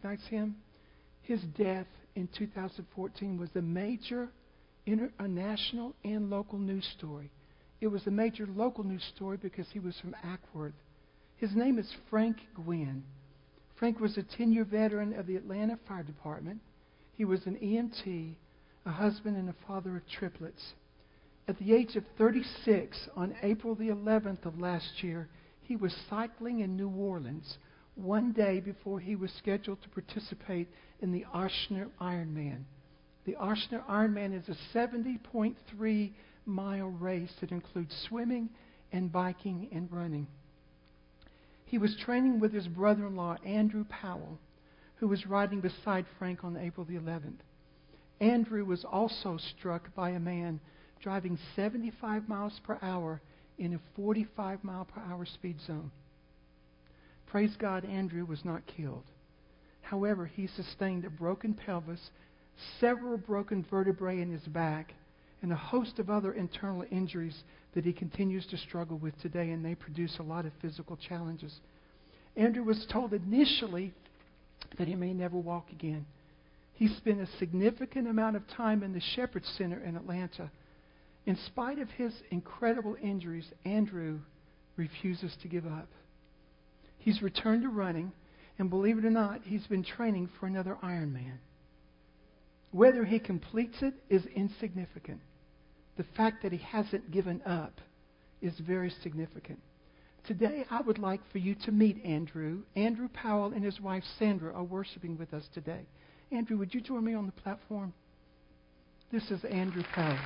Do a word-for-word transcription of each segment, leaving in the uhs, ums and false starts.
recognize him? His death in two thousand fourteen was a major international and local news story. It was a major local news story because he was from Ackworth. His name is Frank Gwynn. Frank was a ten-year veteran of the Atlanta Fire Department. He was an E M T, a husband, and a father of triplets. At the age of thirty-six, on April the eleventh of last year, he was cycling in New Orleans one day before he was scheduled to participate in the Ochsner Ironman. The Ochsner Ironman is a seventy point three mile race that includes swimming and biking and running. He was training with his brother-in-law, Andrew Powell, who was riding beside Frank on April the eleventh. Andrew was also struck by a man driving seventy-five miles per hour in a forty-five mile per hour speed zone. Praise God, Andrew was not killed. However, he sustained a broken pelvis, several broken vertebrae in his back, and a host of other internal injuries that he continues to struggle with today, and they produce a lot of physical challenges. Andrew was told initially that he may never walk again. He spent a significant amount of time in the Shepherd Center in Atlanta. In spite of his incredible injuries, Andrew refuses to give up. He's returned to running, and believe it or not, he's been training for another Ironman. Whether he completes it is insignificant. The fact that he hasn't given up is very significant. Today, I would like for you to meet Andrew. Andrew Powell and his wife Sandra are worshiping with us today. Andrew, would you join me on the platform? This is Andrew Powell.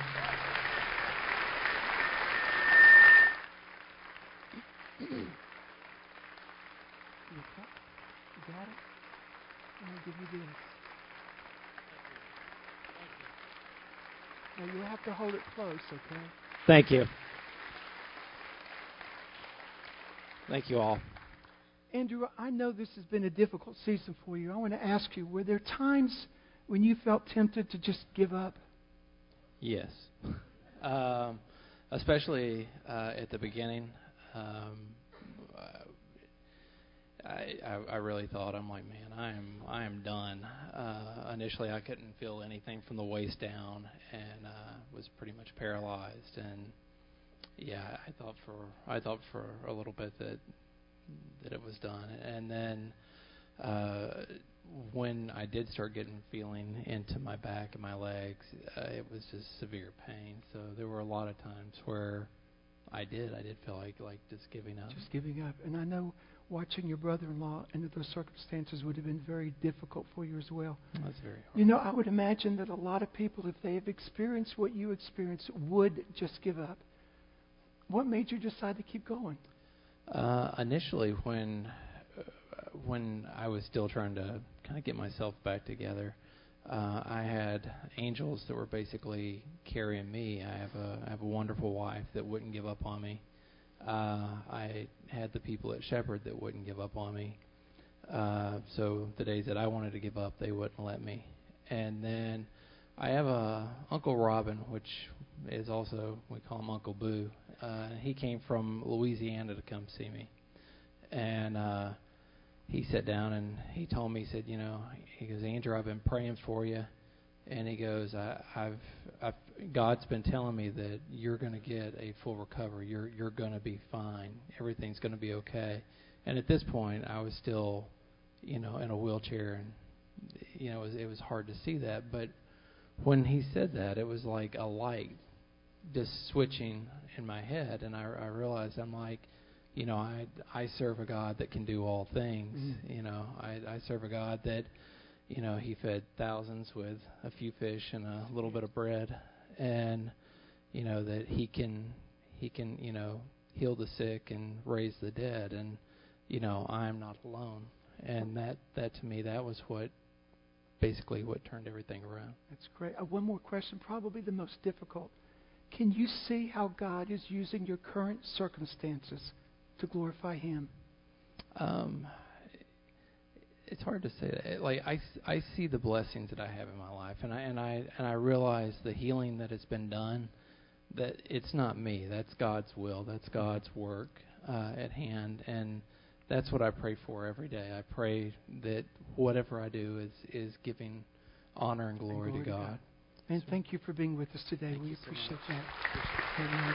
You got it? I'm going to give you this. Now, you have to hold it close, okay? Thank you. Thank you all. Andrew, I know this has been a difficult season for you. I want to ask you, were there times when you felt tempted to just give up? Yes. Um, especially uh, at the beginning. Um, I, I, I really thought, I'm like, man, I am I am done. Uh, initially, I couldn't feel anything from the waist down, and uh, was pretty much paralyzed. And yeah, I thought for I thought for a little bit that that it was done. And then uh, when I did start getting feeling into my back and my legs, uh, it was just severe pain. So there were a lot of times where I did I did feel like like just giving up. Just giving up. And I know watching your brother-in-law under those circumstances would have been very difficult for you as well. That's very hard. You know, I would imagine that a lot of people, if they have experienced what you experienced, would just give up. What made you decide to keep going? Uh, initially, when uh, when I was still trying to kind of get myself back together, uh, I had angels that were basically carrying me. I have a I have a wonderful wife that wouldn't give up on me. Uh, I had the people at Shepherd that wouldn't give up on me. Uh, so the days that I wanted to give up, they wouldn't let me. And then I have a Uncle Robin, which is also, we call him Uncle Boo. Uh, he came from Louisiana to come see me. And uh, he sat down and he told me, he said, you know, he goes, Andrew, I've been praying for you. And he goes, I, I've, I've, God's been telling me that you're going to get a full recovery. You're, you're going to be fine. Everything's going to be okay. And at this point, I was still, you know, in a wheelchair, and you know, it was, it was hard to see that. But when he said that, it was like a light just switching in my head, and I, I realized I'm like, you know, I, I serve a God that can do all things. Mm. You know, I, I serve a God that, you know, he fed thousands with a few fish and a little bit of bread, and you know that he can he can you know heal the sick and raise the dead, and you know I am not alone. And that that to me, that was what basically what turned everything around. That's great. Uh, one more question, probably the most difficult. Can you see how God is using your current circumstances to glorify Him? Um. It's hard to say that. Like I, I see the blessings that I have in my life, and I and I and I realize the healing that has been done. That it's not me. That's God's will. That's God's work uh, at hand, and that's what I pray for every day. I pray that whatever I do is, is giving honor and glory, and glory to, God. to God. And thank you for being with us today. Thank we so appreciate much. that very much.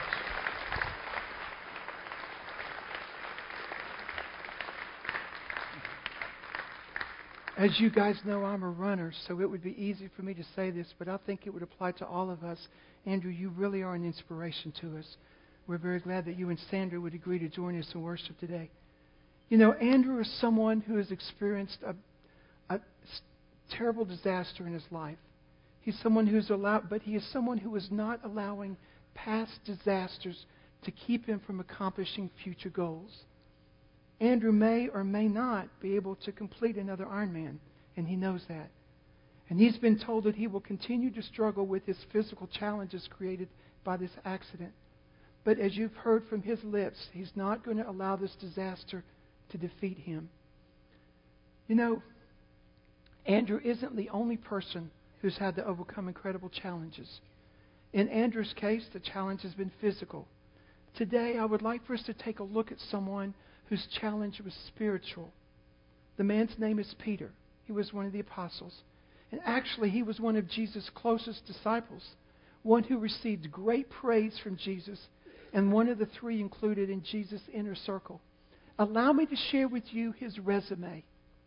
As you guys know, I'm a runner, so it would be easy for me to say this, but I think it would apply to all of us. Andrew, you really are an inspiration to us. We're very glad that you and Sandra would agree to join us in worship today. You know, Andrew is someone who has experienced a, a terrible disaster in his life. He's someone who's allowed, but he is someone who is not allowing past disasters to keep him from accomplishing future goals. Andrew may or may not be able to complete another Ironman, and he knows that. And he's been told that he will continue to struggle with his physical challenges created by this accident. But as you've heard from his lips, he's not going to allow this disaster to defeat him. You know, Andrew isn't the only person who's had to overcome incredible challenges. In Andrew's case, the challenge has been physical. Today, I would like for us to take a look at someone whose challenge was spiritual. The man's name is Peter. He was one of the apostles. And actually, he was one of Jesus' closest disciples, one who received great praise from Jesus, and one of the three included in Jesus' inner circle. Allow me to share with you his resume.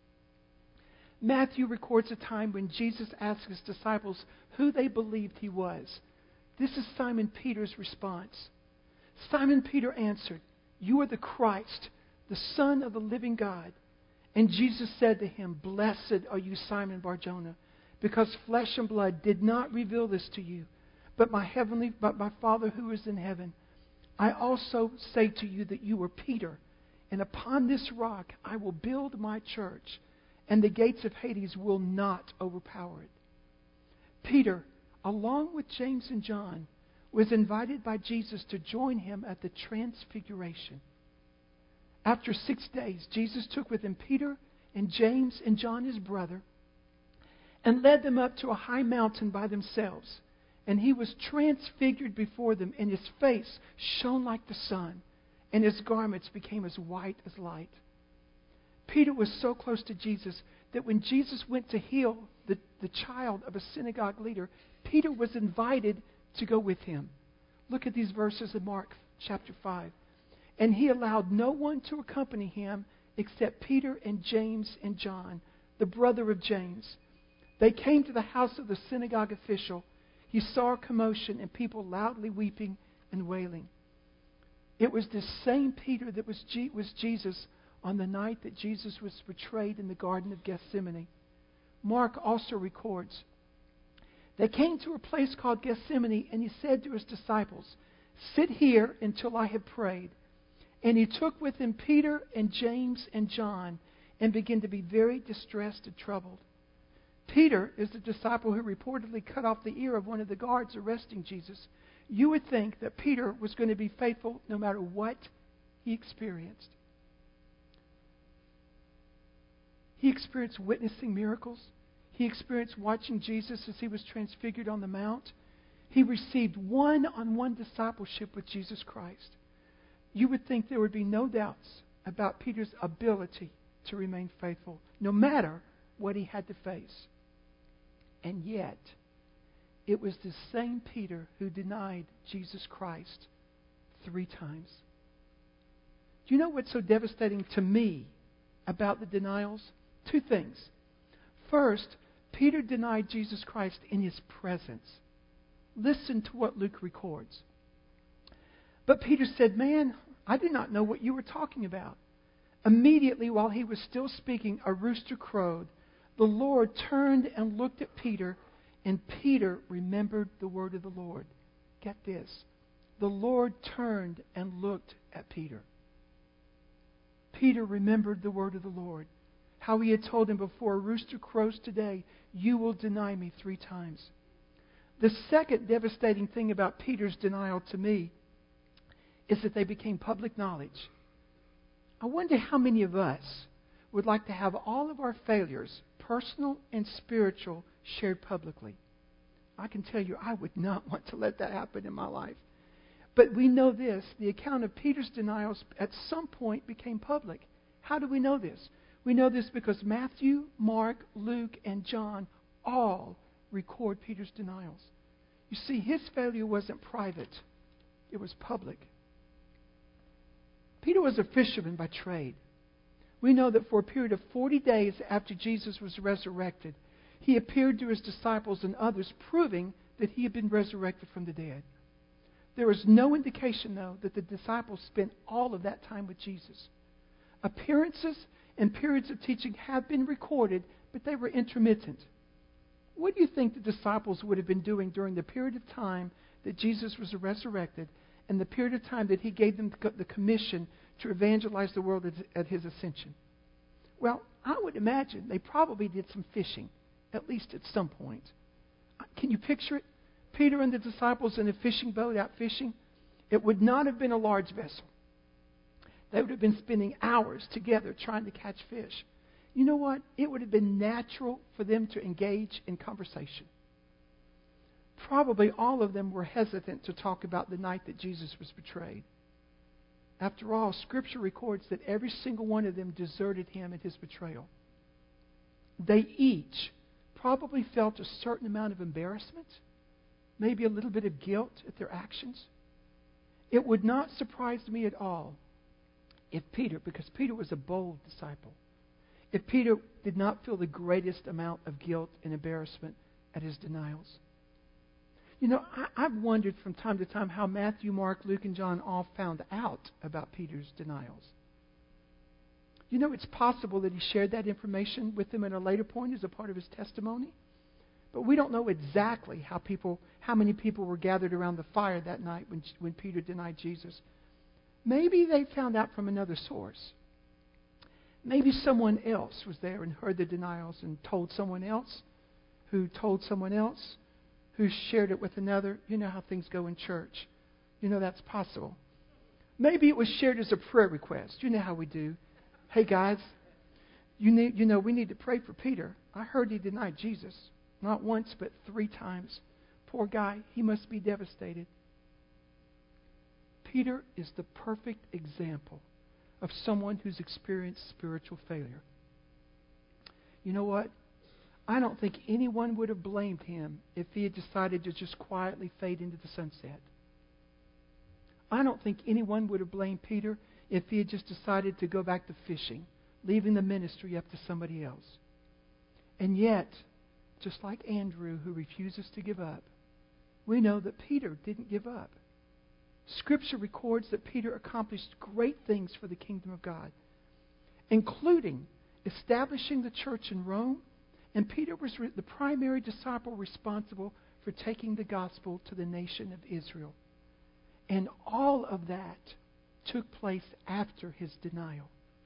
Matthew records a time when Jesus asked his disciples who they believed he was. This is Simon Peter's response. Simon Peter answered, "You are the Christ, the Son of the living God." And Jesus said to him, "Blessed are you, Simon Bar-Jonah, because flesh and blood did not reveal this to you, but my heavenly, but my Father who is in heaven. I also say to you that you are Peter, and upon this rock I will build my church, and the gates of Hades will not overpower it." Peter, along with James and John, was invited by Jesus to join him at the Transfiguration. After six days, Jesus took with him Peter and James and John, his brother, and led them up to a high mountain by themselves. And he was transfigured before them, and his face shone like the sun, and his garments became as white as light. Peter was so close to Jesus that when Jesus went to heal the, the child of a synagogue leader, Peter was invited to go with him. Look at these verses in Mark chapter five. And he allowed no one to accompany him except Peter and James and John, the brother of James. They came to the house of the synagogue official. He saw a commotion and people loudly weeping and wailing. It was this same Peter that was, G- was Jesus on the night that Jesus was betrayed in the Garden of Gethsemane. Mark also records, they came to a place called Gethsemane, and he said to his disciples, "Sit here until I have prayed." And he took with him Peter and James and John and began to be very distressed and troubled. Peter is the disciple who reportedly cut off the ear of one of the guards arresting Jesus. You would think that Peter was going to be faithful no matter what he experienced. He experienced witnessing miracles. He experienced watching Jesus as he was transfigured on the Mount. He received one-on-one discipleship with Jesus Christ. You would think there would be no doubts about Peter's ability to remain faithful, no matter what he had to face. And yet, it was the same Peter who denied Jesus Christ three times. Do you know what's so devastating to me about the denials? Two things. First, Peter denied Jesus Christ in his presence. Listen to what Luke records. But Peter said, "Man, I do not know what you were talking about." Immediately, while he was still speaking, a rooster crowed. The Lord turned and looked at Peter, and Peter remembered the word of the Lord. Get this. The Lord turned and looked at Peter. Peter remembered the word of the Lord. How he had told him before, "A rooster crows today, you will deny me three times." The second devastating thing about Peter's denial to me is that they became public knowledge. I wonder how many of us would like to have all of our failures, personal and spiritual, shared publicly. I can tell you I would not want to let that happen in my life. But we know this, the account of Peter's denials at some point became public. How do we know this? We know this because Matthew, Mark, Luke, and John all record Peter's denials. You see, his failure wasn't private. It was public. Peter was a fisherman by trade. We know that for a period of forty days after Jesus was resurrected, he appeared to his disciples and others, proving that he had been resurrected from the dead. There is no indication, though, that the disciples spent all of that time with Jesus. Appearances and periods of teaching have been recorded, but they were intermittent. What do you think the disciples would have been doing during the period of time that Jesus was resurrected and the period of time that he gave them the commission to evangelize the world at his ascension? Well, I would imagine they probably did some fishing, at least at some point. Can you picture it? Peter and the disciples in a fishing boat out fishing. It would not have been a large vessel. They would have been spending hours together trying to catch fish. You know what? It would have been natural for them to engage in conversation. Probably all of them were hesitant to talk about the night that Jesus was betrayed. After all, Scripture records that every single one of them deserted him at his betrayal. They each probably felt a certain amount of embarrassment, maybe a little bit of guilt at their actions. It would not surprise me at all if Peter, because Peter was a bold disciple, if Peter did not feel the greatest amount of guilt and embarrassment at his denials. You know, I, I've wondered from time to time how Matthew, Mark, Luke, and John all found out about Peter's denials. You know, it's possible that he shared that information with them at a later point as a part of his testimony. But we don't know exactly how people, how many people were gathered around the fire that night when, when Peter denied Jesus. Maybe they found out from another source. Maybe someone else was there and heard the denials and told someone else, who told someone else, who shared it with another. You know how things go in church. You know that's possible. Maybe it was shared as a prayer request. You know how we do. Hey guys, you need, you know, we need to pray for Peter. I heard he denied Jesus. Not once, but three times. Poor guy, he must be devastated. Peter is the perfect example of someone who's experienced spiritual failure. You know what? I don't think anyone would have blamed him if he had decided to just quietly fade into the sunset. I don't think anyone would have blamed Peter if he had just decided to go back to fishing, leaving the ministry up to somebody else. And yet, just like Andrew, who refuses to give up, we know that Peter didn't give up. Scripture records that Peter accomplished great things for the kingdom of God, including establishing the church in Rome, and Peter was re- the primary disciple responsible for taking the gospel to the nation of Israel. And all of that took place after his denial.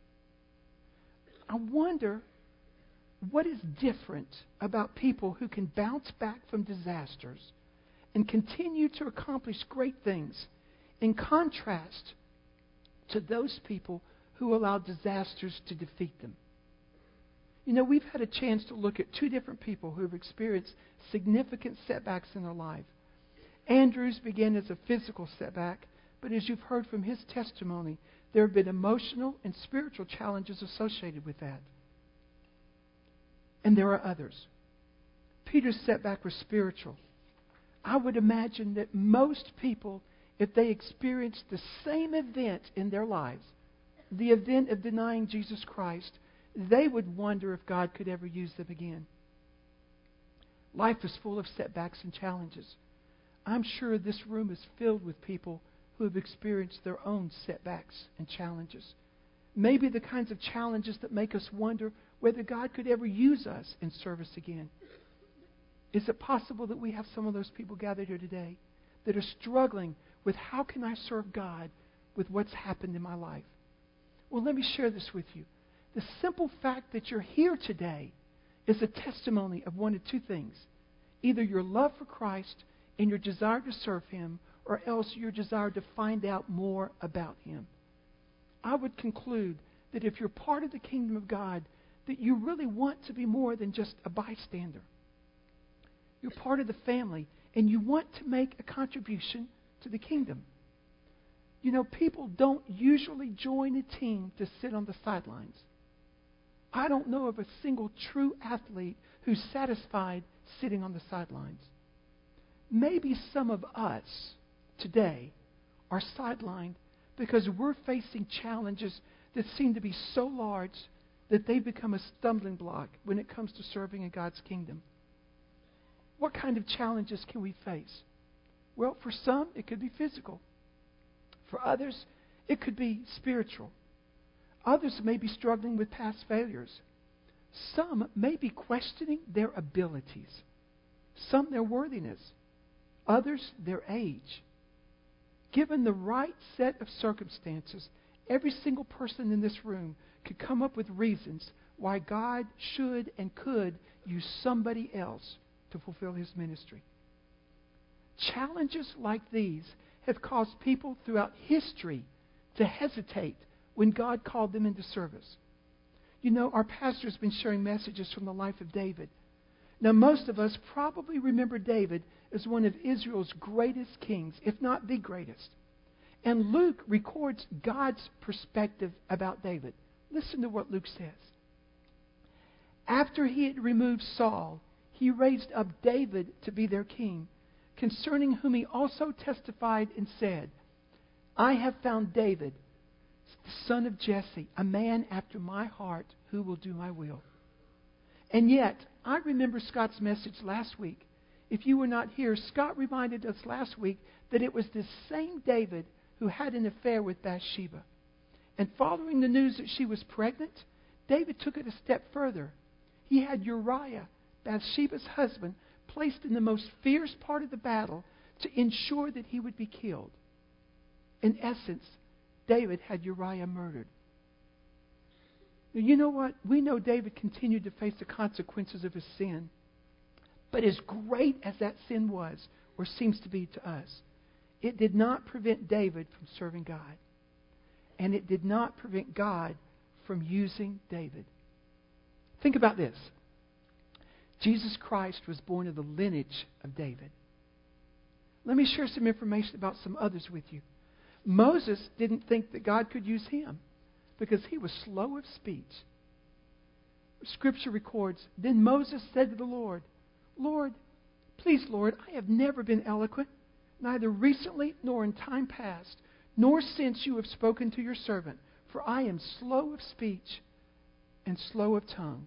I wonder what is different about people who can bounce back from disasters and continue to accomplish great things in contrast to those people who allow disasters to defeat them. You know, we've had a chance to look at two different people who have experienced significant setbacks in their life. Andrew's began as a physical setback, but as you've heard from his testimony, there have been emotional and spiritual challenges associated with that. And there are others. Peter's setback was spiritual. I would imagine that most people, if they experienced the same event in their lives, the event of denying Jesus Christ, they would wonder if God could ever use them again. Life is full of setbacks and challenges. I'm sure this room is filled with people who have experienced their own setbacks and challenges. Maybe the kinds of challenges that make us wonder whether God could ever use us in service again. Is it possible that we have some of those people gathered here today that are struggling with how can I serve God with what's happened in my life? Well, let me share this with you. The simple fact that you're here today is a testimony of one of two things. Either your love for Christ and your desire to serve Him, or else your desire to find out more about Him. I would conclude that if you're part of the kingdom of God, that you really want to be more than just a bystander. You're part of the family, and you want to make a contribution to the kingdom. You know, people don't usually join a team to sit on the sidelines. I don't know of a single true athlete who's satisfied sitting on the sidelines. Maybe some of us today are sidelined because we're facing challenges that seem to be so large that they become a stumbling block when it comes to serving in God's kingdom. What kind of challenges can we face? Well, for some, it could be physical. For others, it could be spiritual. Others may be struggling with past failures. Some may be questioning their abilities. Some their worthiness. Others their age. Given the right set of circumstances, every single person in this room could come up with reasons why God should and could use somebody else to fulfill His ministry. Challenges like these have caused people throughout history to hesitate when God called them into service. You know, our pastor has been sharing messages from the life of David. Now, most of us probably remember David as one of Israel's greatest kings, if not the greatest. And Luke records God's perspective about David. Listen to what Luke says. After he had removed Saul, he raised up David to be their king, concerning whom he also testified and said, I have found David, the son of Jesse, a man after my heart, who will do my will. And yet, I remember Scott's message last week. If you were not here, Scott reminded us last week that it was this same David who had an affair with Bathsheba. And following the news that she was pregnant, David took it a step further. He had Uriah, Bathsheba's husband, placed in the most fierce part of the battle to ensure that he would be killed. In essence, David had Uriah murdered. Now, you know what? We know David continued to face the consequences of his sin. But as great as that sin was, or seems to be to us, it did not prevent David from serving God. And it did not prevent God from using David. Think about this. Jesus Christ was born of the lineage of David. Let me share some information about some others with you. Moses didn't think that God could use him because he was slow of speech. Scripture records, Then Moses said to the Lord, Lord, please, Lord, I have never been eloquent, neither recently nor in time past, nor since you have spoken to your servant, for I am slow of speech and slow of tongue.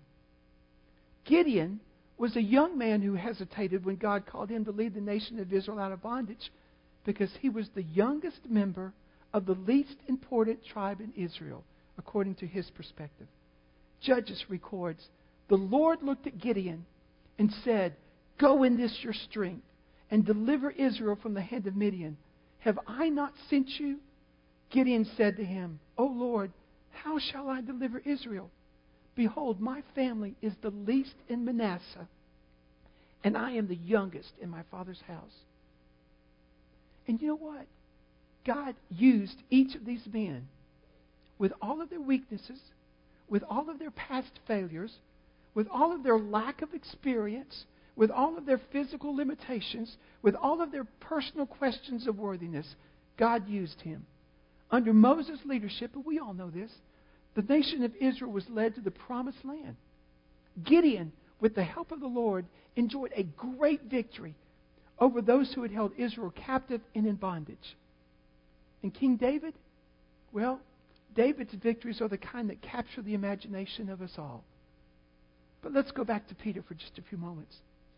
Gideon was a young man who hesitated when God called him to lead the nation of Israel out of bondage because he was the youngest member of the least important tribe in Israel, according to his perspective. Judges records, the Lord looked at Gideon and said, Go in this your strength and deliver Israel from the hand of Midian. Have I not sent you? Gideon said to him, O Lord, how shall I deliver Israel? Behold, my family is the least in Manasseh, and I am the youngest in my father's house. And you know what? God used each of these men with all of their weaknesses, with all of their past failures, with all of their lack of experience, with all of their physical limitations, with all of their personal questions of worthiness. God used him. Under Moses' leadership, and we all know this, the nation of Israel was led to the promised land. Gideon, with the help of the Lord, enjoyed a great victory over those who had held Israel captive and in bondage. And King David, well, David's victories are the kind that capture the imagination of us all. But let's go back to Peter for just a few moments.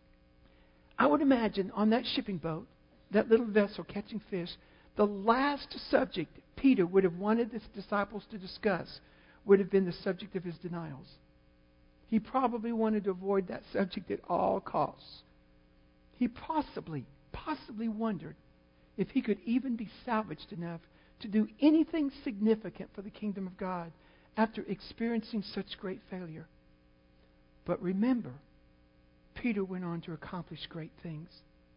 I would imagine on that shipping boat, that little vessel catching fish, the last subject Peter would have wanted his disciples to discuss would have been the subject of his denials. He probably wanted to avoid that subject at all costs. He possibly, possibly wondered if he could even be salvaged enough to do anything significant for the kingdom of God after experiencing such great failure. But remember, Peter went on to accomplish great things.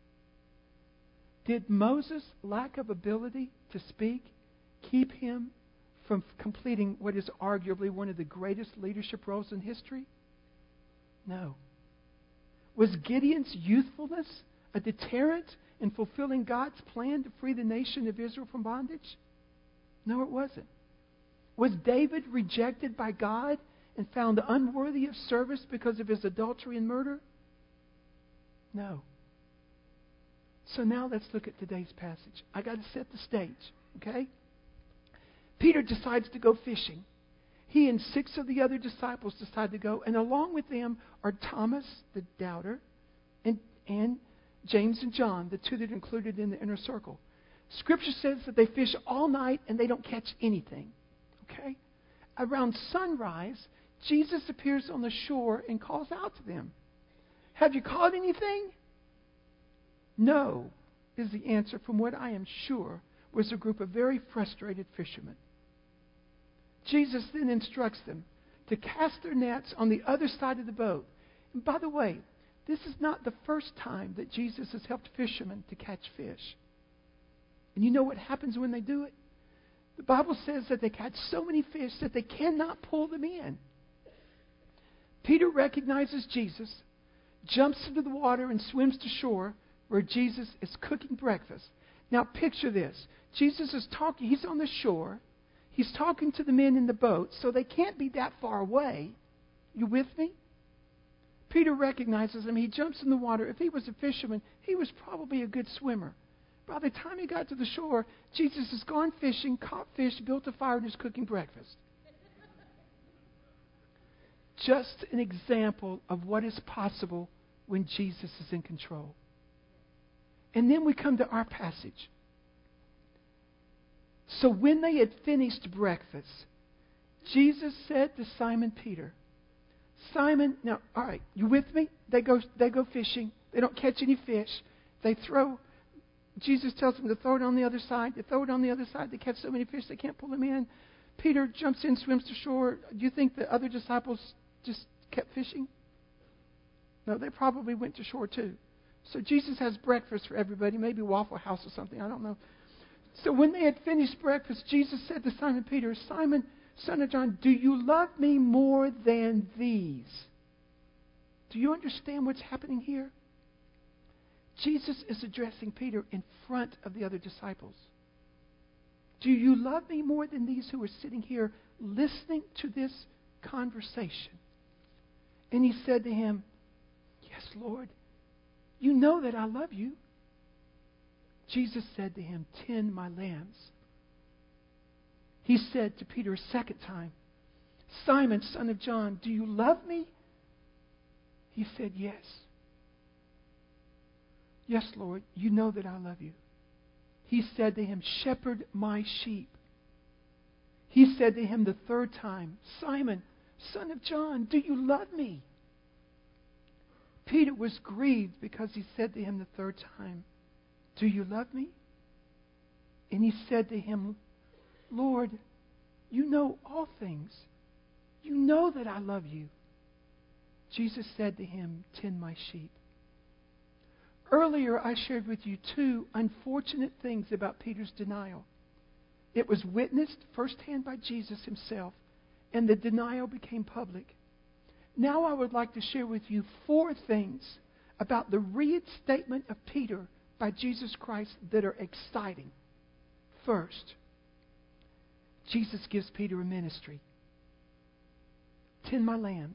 Did Moses' lack of ability to speak keep him from completing what is arguably one of the greatest leadership roles in history? No. Was Gideon's youthfulness a deterrent in fulfilling God's plan to free the nation of Israel from bondage? No, it wasn't. Was David rejected by God and found unworthy of service because of his adultery and murder? No. So now let's look at today's passage. I got to set the stage, okay? Peter decides to go fishing. He and six of the other disciples decide to go, and along with them are Thomas, the doubter, and, and James and John, the two that are included in the inner circle. Scripture says that they fish all night and they don't catch anything. Okay? Around sunrise, Jesus appears on the shore and calls out to them. Have you caught anything? No, is the answer from what I am sure was a group of very frustrated fishermen. Jesus then instructs them to cast their nets on the other side of the boat. And by the way, this is not the first time that Jesus has helped fishermen to catch fish. And you know what happens when they do it? The Bible says that they catch so many fish that they cannot pull them in. Peter recognizes Jesus, jumps into the water and swims to shore where Jesus is cooking breakfast. Now picture this. Jesus is talking, he's on the shore. He's talking to the men in the boat, so they can't be that far away. You with me? Peter recognizes him. He jumps in the water. If he was a fisherman, he was probably a good swimmer. By the time he got to the shore, Jesus has gone fishing, caught fish, built a fire, and is cooking breakfast. Just an example of what is possible when Jesus is in control. And then we come to our passage. So when they had finished breakfast, Jesus said to Simon Peter, Simon, now, all right, you with me? They go, they go fishing. They don't catch any fish. They throw, Jesus tells them to throw it on the other side. They throw it on the other side. They catch so many fish they can't pull them in. Peter jumps in, swims to shore. Do you think the other disciples just kept fishing? No, they probably went to shore too. So Jesus has breakfast for everybody, maybe Waffle House or something, I don't know. So when they had finished breakfast, Jesus said to Simon Peter, Simon, son of John, do you love me more than these? Do you understand what's happening here? Jesus is addressing Peter in front of the other disciples. Do you love me more than these who are sitting here listening to this conversation? And he said to him, yes, Lord, you know that I love you. Jesus said to him, tend my lambs. He said to Peter a second time, Simon, son of John, do you love me? He said, yes. Yes, Lord, you know that I love you. He said to him, shepherd my sheep. He said to him the third time, Simon, son of John, do you love me? Peter was grieved because he said to him the third time, do you love me? And he said to him, Lord, you know all things. You know that I love you. Jesus said to him, tend my sheep. Earlier, I shared with you two unfortunate things about Peter's denial. It was witnessed firsthand by Jesus himself, and the denial became public. Now I would like to share with you four things about the reinstatement of Peter by Jesus Christ that are exciting. First, Jesus gives Peter a ministry. Tend my lambs.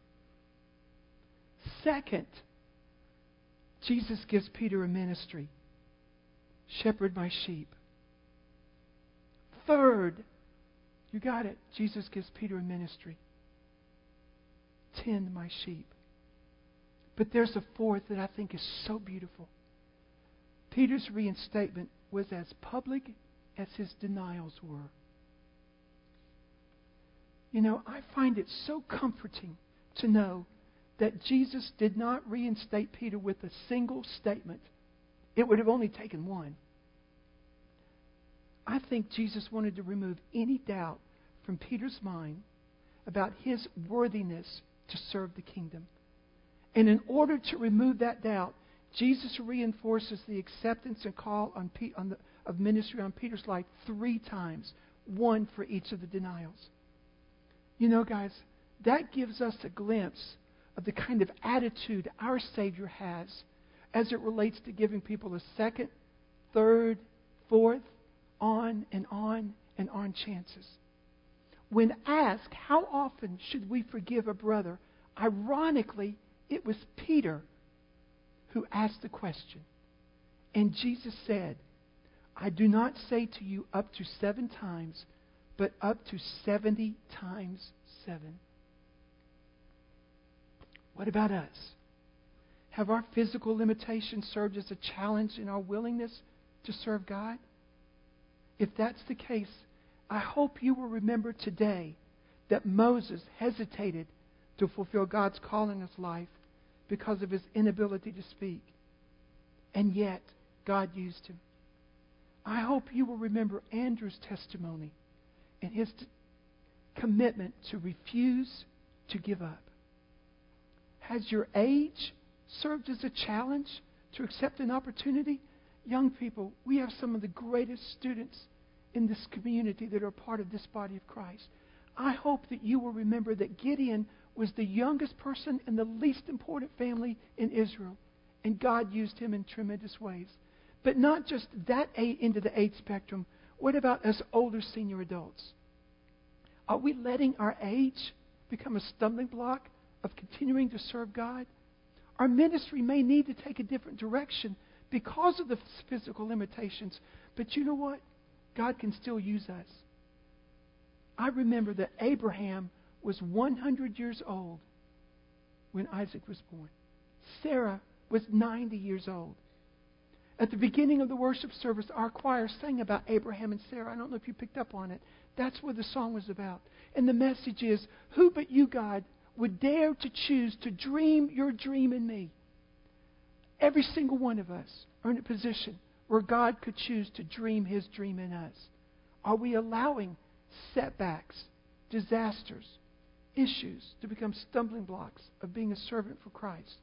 Second, Jesus gives Peter a ministry. Shepherd my sheep. Third, you got it, Jesus gives Peter a ministry. Tend my sheep. But there's a fourth that I think is so beautiful. Peter's reinstatement was as public as his denials were. You know, I find it so comforting to know that Jesus did not reinstate Peter with a single statement. It would have only taken one. I think Jesus wanted to remove any doubt from Peter's mind about his worthiness to serve the kingdom. And in order to remove that doubt, Jesus reinforces the acceptance and call on, P- on the, of ministry on Peter's life three times, one for each of the denials. You know, guys, that gives us a glimpse of the kind of attitude our Savior has as it relates to giving people a second, third, fourth, on and on and on chances. When asked how often should we forgive a brother, ironically, it was Peter who asked the question. And Jesus said, I do not say to you up to seven times, but up to seventy times seven. What about us? Have our physical limitations served as a challenge in our willingness to serve God? If that's the case, I hope you will remember today that Moses hesitated to fulfill God's call in his life because of his inability to speak. And yet, God used him. I hope you will remember Andrew's testimony and his t- commitment to refuse to give up. Has your age served as a challenge to accept an opportunity? Young people, we have some of the greatest students in this community that are part of this body of Christ. I hope that you will remember that Gideon was the youngest person in the least important family in Israel, and God used him in tremendous ways. But not just that end of the age spectrum. What about us older senior adults? Are we letting our age become a stumbling block of continuing to serve God? Our ministry may need to take a different direction because of the physical limitations. But you know what? God can still use us. I remember that Abraham was one hundred years old when Isaac was born. Sarah was ninety years old. At the beginning of the worship service, our choir sang about Abraham and Sarah. I don't know if you picked up on it. That's what the song was about. And the message is, who but you, God, would dare to choose to dream your dream in me? Every single one of us are in a position where God could choose to dream his dream in us. Are we allowing setbacks, disasters, issues to become stumbling blocks of being a servant for Christ?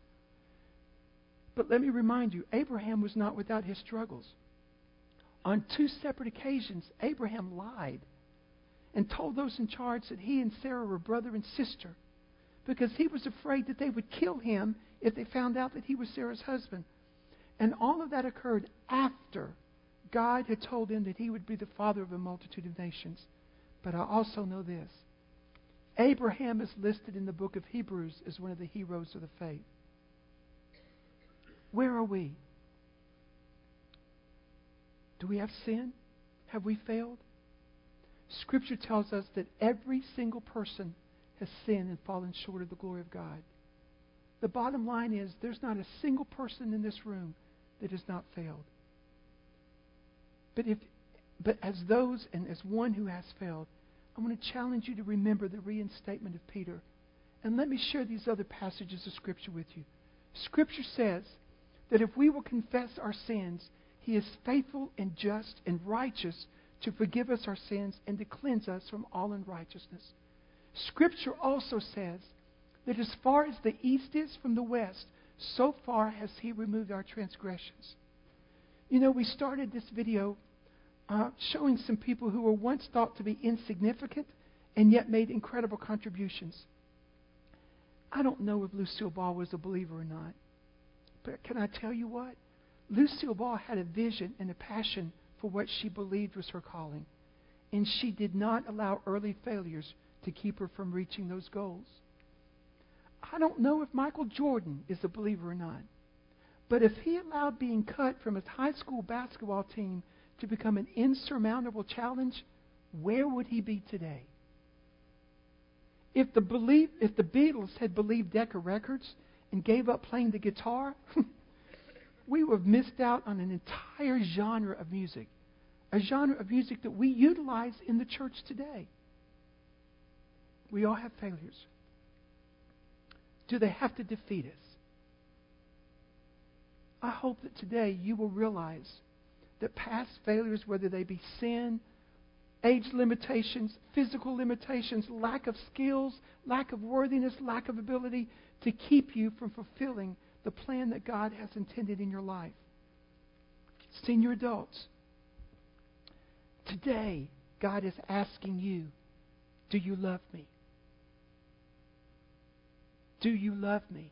But let me remind you, Abraham was not without his struggles. On two separate occasions, Abraham lied and told those in charge that he and Sarah were brother and sister because he was afraid that they would kill him if they found out that he was Sarah's husband. And all of that occurred after God had told him that he would be the father of a multitude of nations. But I also know this. Abraham is listed in the book of Hebrews as one of the heroes of the faith. Where are we? Do we have sin? Have we failed? Scripture tells us that every single person has sinned and fallen short of the glory of God. The bottom line is there's not a single person in this room that has not failed. But if, but as those and as one who has failed, I want to challenge you to remember the reinstatement of Peter. And let me share these other passages of Scripture with you. Scripture says that if we will confess our sins, He is faithful and just and righteous to forgive us our sins and to cleanse us from all unrighteousness. Scripture also says that as far as the east is from the west, so far has He removed our transgressions. You know, we started this video uh, showing some people who were once thought to be insignificant and yet made incredible contributions. I don't know if Lucille Ball was a believer or not. But can I tell you what? Lucille Ball had a vision and a passion for what she believed was her calling. And she did not allow early failures to keep her from reaching those goals. I don't know if Michael Jordan is a believer or not. But if he allowed being cut from his high school basketball team to become an insurmountable challenge, where would he be today? If the, believe, if the Beatles had believed Decca Records and gave up playing the guitar, we would have missed out on an entire genre of music. A genre of music that we utilize in the church today. We all have failures. Do they have to defeat us? I hope that today you will realize that past failures, whether they be sin, age limitations, physical limitations, lack of skills, lack of worthiness, lack of ability to keep you from fulfilling the plan that God has intended in your life. Senior adults, today God is asking you, do you love me? Do you love me?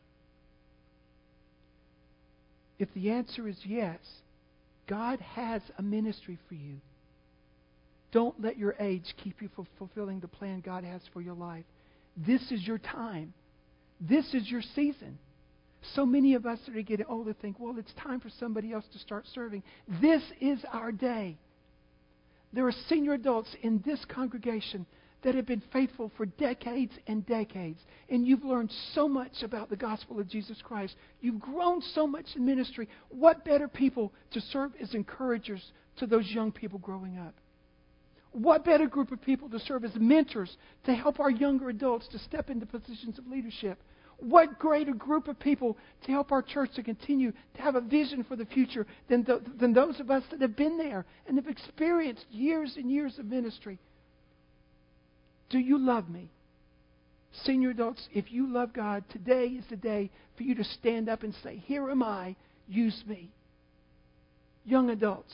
If the answer is yes, God has a ministry for you. Don't let your age keep you from fulfilling the plan God has for your life. This is your time. This is your season. So many of us that are getting older think, well, it's time for somebody else to start serving. This is our day. There are senior adults in this congregation that have been faithful for decades and decades. And you've learned so much about the gospel of Jesus Christ. You've grown so much in ministry. What better people to serve as encouragers to those young people growing up? What better group of people to serve as mentors to help our younger adults to step into positions of leadership? What greater group of people to help our church to continue to have a vision for the future than, the, than those of us that have been there and have experienced years and years of ministry? Do you love me? Senior adults, if you love God, today is the day for you to stand up and say, here am I, use me. Young adults,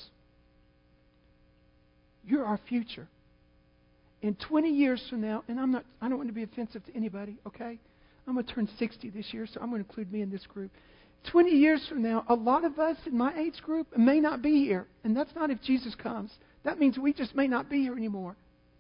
you're our future. In twenty years from now, and I'm not, I don't want to be offensive to anybody, okay? I'm going to turn sixty this year, so I'm going to include me in this group. twenty years from now, a lot of us in my age group may not be here. And that's not if Jesus comes. That means we just may not be here anymore.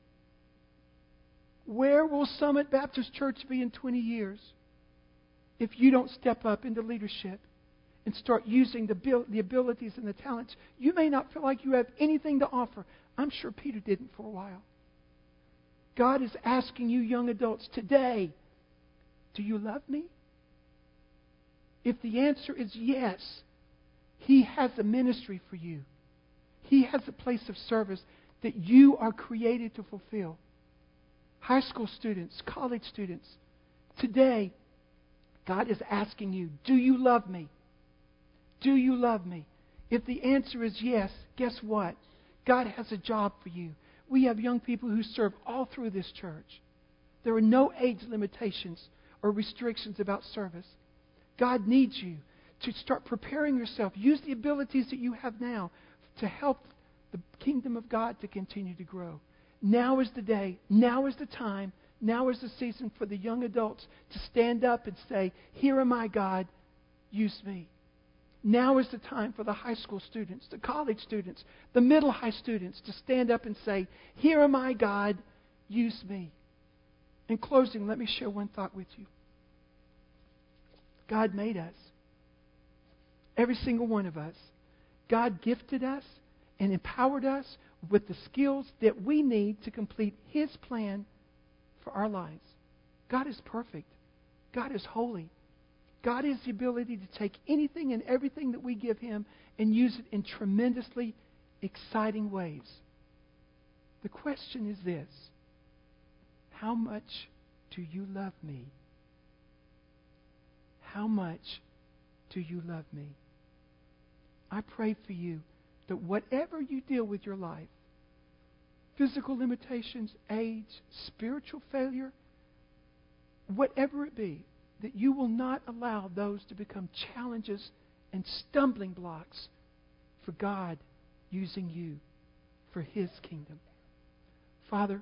Where will Summit Baptist Church be in twenty years if you don't step up into leadership and start using the, bil- the abilities and the talents? You may not feel like you have anything to offer. I'm sure Peter didn't for a while. God is asking you young adults today, do you love me? If the answer is yes, He has a ministry for you. He has a place of service that you are created to fulfill. High school students, college students, today, God is asking you, do you love me? Do you love me? If the answer is yes, guess what? God has a job for you. We have young people who serve all through this church. There are no age limitations or restrictions about service. God needs you to start preparing yourself. Use the abilities that you have now to help the kingdom of God to continue to grow. Now is the day. Now is the time. Now is the season for the young adults to stand up and say, here am I, God, use me. Now is the time for the high school students, the college students, the middle high students to stand up and say, here am I, God, use me. In closing, let me share one thought with you. God made us. Every single one of us. God gifted us and empowered us with the skills that we need to complete His plan for our lives. God is perfect. God is holy. God has the ability to take anything and everything that we give Him and use it in tremendously exciting ways. The question is this: how much do you love me? How much do you love me? I pray for you that whatever you deal with your life, physical limitations, age, spiritual failure, whatever it be, that you will not allow those to become challenges and stumbling blocks for God using you for His kingdom. Father,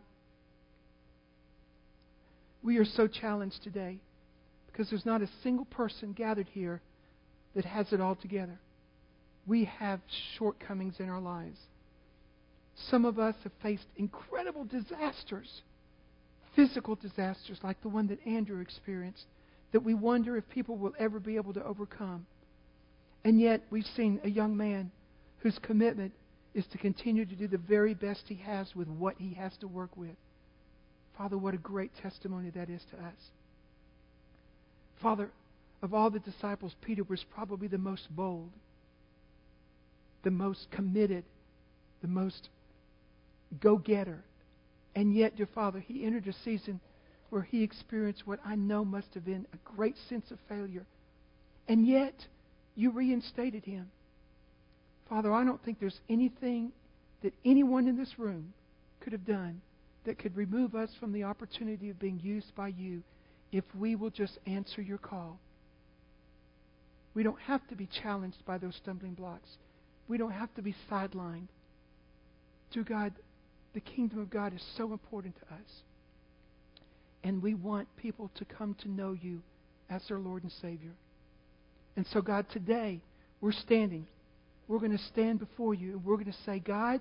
we are so challenged today because there's not a single person gathered here that has it all together. We have shortcomings in our lives. Some of us have faced incredible disasters, physical disasters like the one that Andrew experienced, that we wonder if people will ever be able to overcome. And yet we've seen a young man whose commitment is to continue to do the very best he has with what he has to work with. Father, what a great testimony that is to us. Father, of all the disciples, Peter was probably the most bold, the most committed, the most go-getter. And yet, dear Father, he entered a season where he experienced what I know must have been a great sense of failure. And yet, you reinstated him. Father, I don't think there's anything that anyone in this room could have done that could remove us from the opportunity of being used by you if we will just answer your call. We don't have to be challenged by those stumbling blocks. We don't have to be sidelined. To God, the kingdom of God is so important to us. And we want people to come to know you as their Lord and Savior. And so, God, today we're standing. We're going to stand before you and we're going to say, God,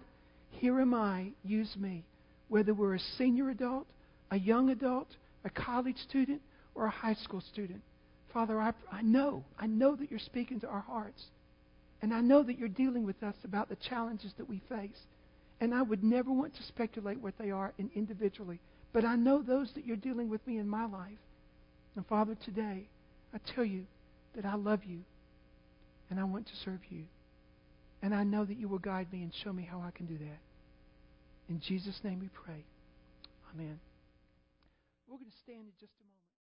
here am I, use me. Whether we're a senior adult, a young adult, a college student, or a high school student. Father, I, I know, I know that you're speaking to our hearts. And I know that you're dealing with us about the challenges that we face. And I would never want to speculate what they are in individually. But I know those that you're dealing with me in my life. And Father, today, I tell you that I love you. And I want to serve you. And I know that you will guide me and show me how I can do that. In Jesus' name we pray. Amen. We're going to stand in just a moment.